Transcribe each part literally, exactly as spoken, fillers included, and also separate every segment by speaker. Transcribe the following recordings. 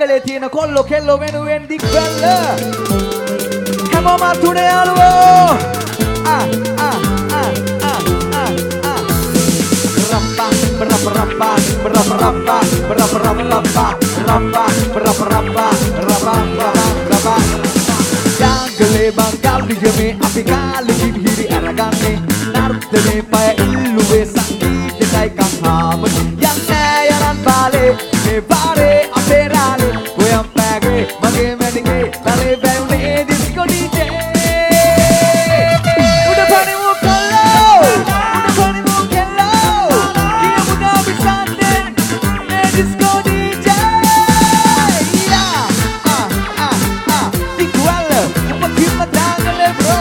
Speaker 1: මංගලේ තියෙන කොල්ලෝ කෙල්ලෝ වෙනුවෙන් දික්වැල්ල හැමෝම තුනේ යාළුවෝ ආ ආ ආ ආ ආ ආ rappa rappa rappa rappa rappa rappa rappa rappa rappa rappa rappa rappa jangale bangal dijame api kali hiri aragane nartane pay illuwe sangeetai kahama yang nayaran bale me bare aperale goyam page mage menige tale beune disco dj uda pani mu kallo uda pani mu kello kiya muda bisande me disco dj ya ah ah ah dikuala upati madangale bro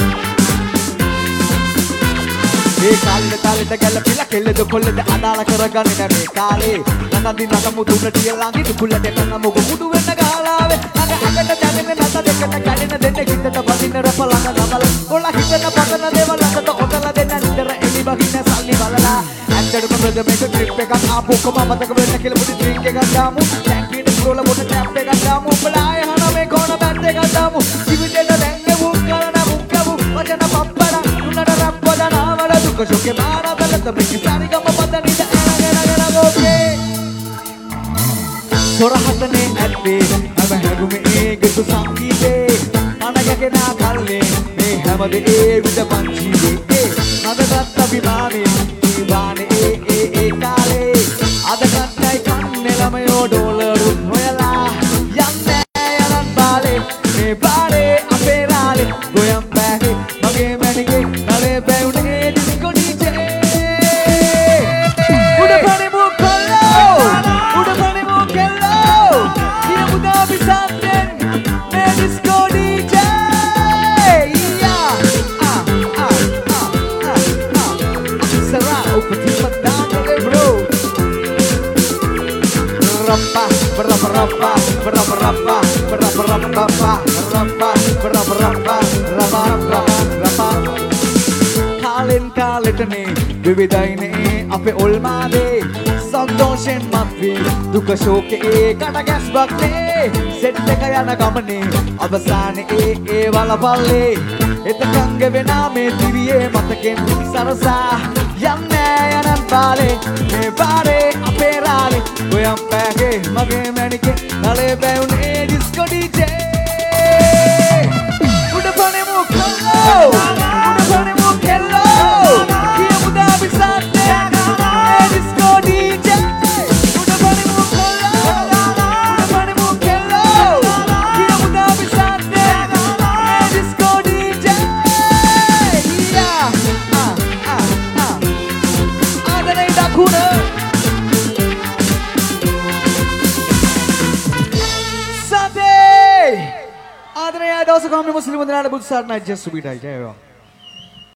Speaker 1: ඒ කාලෙට කාලෙට ගැලපිලා කෙල්ලද කොල්ලද අදාළ කරගන්නේ නැ මේ කාලේ නනදි නගමු තුන ටියලාගේ දුකුලට කන මොක මුඩු වෙන්න ගාලාවේ අඟ අඟට දැනෙන නත දෙකට කැඩෙන දෙන්න හිතට බඳින රප ළඟ නබල කොල්ල හිතන පතන දේවල් ළඟට ඔතලා දෙන්න නිතර එලි බහින්න සල්ලි බලලා ඇත්තටම බ්‍රදර් මේක ට්‍රිප් එකක් ආපු කොම මතක වෙන්න කියලා පුඩි ඩ්‍රින්ක් එකක් දාමු ටැංකියට ස්ක්‍රෝල බොට ටැප් එකක් දාමු උඹලා ආය හන මේ කොන බැට් එකක් දාමු ජීවිතේට දැන්නේ වුක් කරන මුක් කවු වචන පප්පඩ උන්නට රැප් වදනාවල දුක ශෝකේ මාරා බලත මෙකි සාරිගම පදනිද ඇනගෙන ගෝකේ සොරහතනේ ඇත්තේ හැම හැගුමේ ඒ ගතු සංගීතේ අනගගෙන කල්ලේ මේ හැමද ඒ විද පංචීවේ නදගත් අභිමානේ දීවානේ ඒ ඒ ඒ කාලේ අද කන්නයි කන්නේ ළමයෝ ඩෝලරු හොයලා යන්නේ යනන් බාලේ මේ බාලේ අපේ රාලේ ගොයම් බෑගේ මගේ මැණිගේ නලේ බැවුනේ ඩිස්කෝ ඩීජේ උඩ පණිමු කොල්ලෝ උඩ පණිමු කෙල්ලෝ කිය මුදා විසන්දෙන් මේ ඩිස්කෝ ඩීජේ යා ආ ආ ආ ආ ආ සරා උපති පදානේ bro rappa rappa rappa rappa rappa rappa rappa rappa rappa rappa rappa rappa කාලෙන් කාලෙටනේ විවිධයිනේ අපේ ඔල්මාදේ සන්තෝෂෙන් මත්වී දුක ශෝකේ කඩ ගැස්බක් නේ සෙට් එක යන ගමනේ අවසානයේ ඒ ඒ වලපල්ලේ එතකන් ගෙවෙනා මේ දිවියේ මතකෙන් සරසා යන්නේ යනන් බාලේ මේ බාරේ අපේ රාලේ ගොයම් පෑගේ මගේ මැණිකේ නලේ බැවුනේ ඩිස්කෝ ඩීජේ උඩ පණිමු කොල්ලෝ උඩ පණිමු කෙල්ලෝ කිය මුදා විසන්දේ මේ ඩිස්කෝ ඩීජේ උඩ පණිමු කොල්ලෝ උඩ පණිමු කෙල්ලෝ කිය මුදා විසන්දේ මේ ඩිස්කෝ ඩීජේ යා ආ ආ ආ ආදරේ දකුණ Sunday! Adriana, also come to Muslim and Buddha Sarna just to be right.